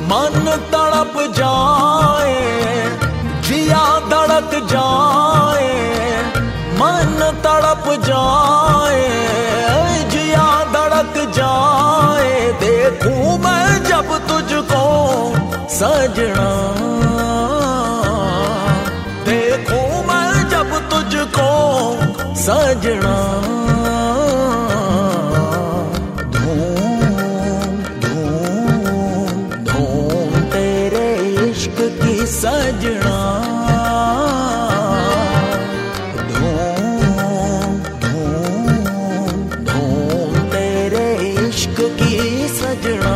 मन तड़प जाए, जिया धड़क जाए, मन तड़प जाए, जिया धड़क जाए। देखूं मैं जब तुझको सजना, देखूं मैं जब तुझको सजना। सजना धूम धूम धूम तेरे इश्क की सजना।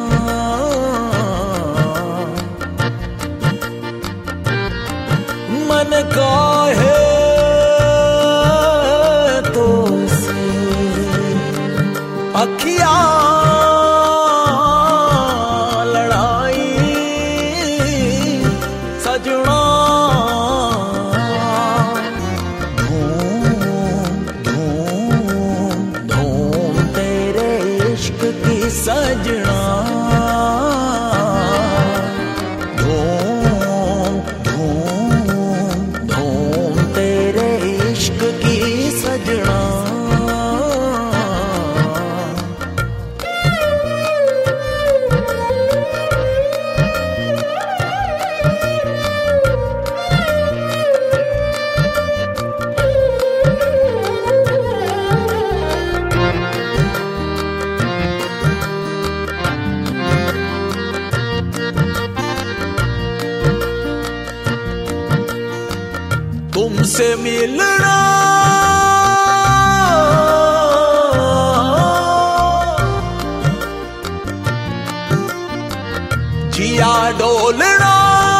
मन काहे तो से अखियां सजना। धूम धूम धूम तेरे इश्क की सजना। धूम धूम धूम तेरे इश्क की सजना। तुमसे मिलना जिया डोलना,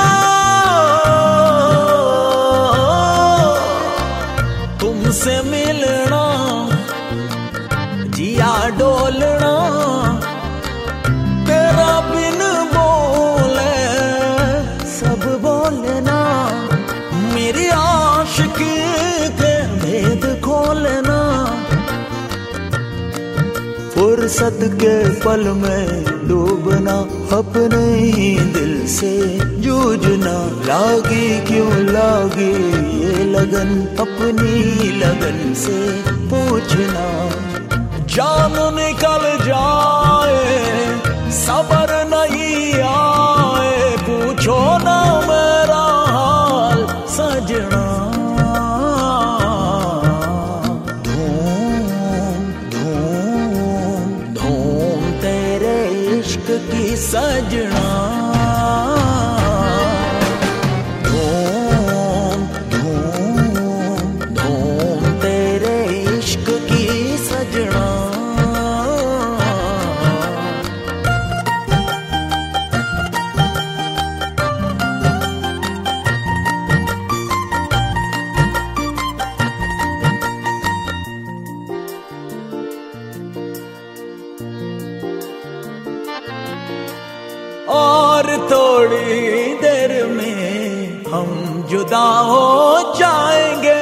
तुमसे मिलना जिया डोलना। तेरा बिन बोले सब बोलना, मेरी आशिकी के भेद खोलना। फुर्सत के पल में डूबना, अपने ही दिल से जूझना। लागी क्यों लागी ये लगन, अपनी लगन से पूछना। जान निकल जाए सबर नहीं आए, पूछो ना मेरा हाल सजना। धूम धूम धूम तेरे इश्क की सजना। धूम धूम धूम तेरे इश्क की सजना। और थोड़ी देर में हम जुदा हो जाएंगे,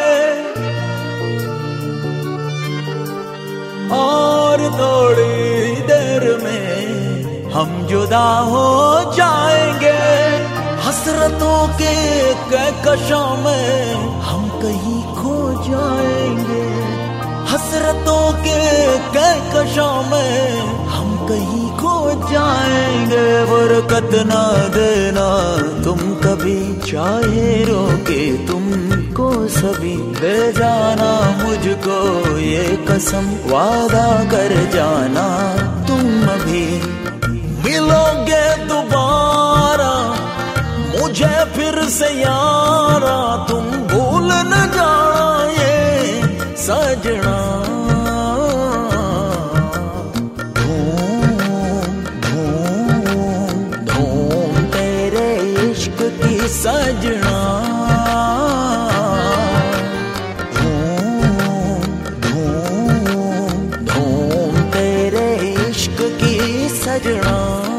और थोड़ी देर में हम जुदा हो जाएंगे। हसरतों के कहकशों में हम कहीं खो जाएंगे, हसरतों के कहकशों में हम कहीं खो जाएंगे। बरकत ना देना तुम कभी, चाहे रोके तुमको सभी। ले जाना मुझको ये कसम, वादा कर जाना तुम अभी। मिलोगे दोबारा मुझे फिर से यारा, तुम भूल न जाना ये सजना। सजना धूम धूम धूम तेरे इश्क की सजना।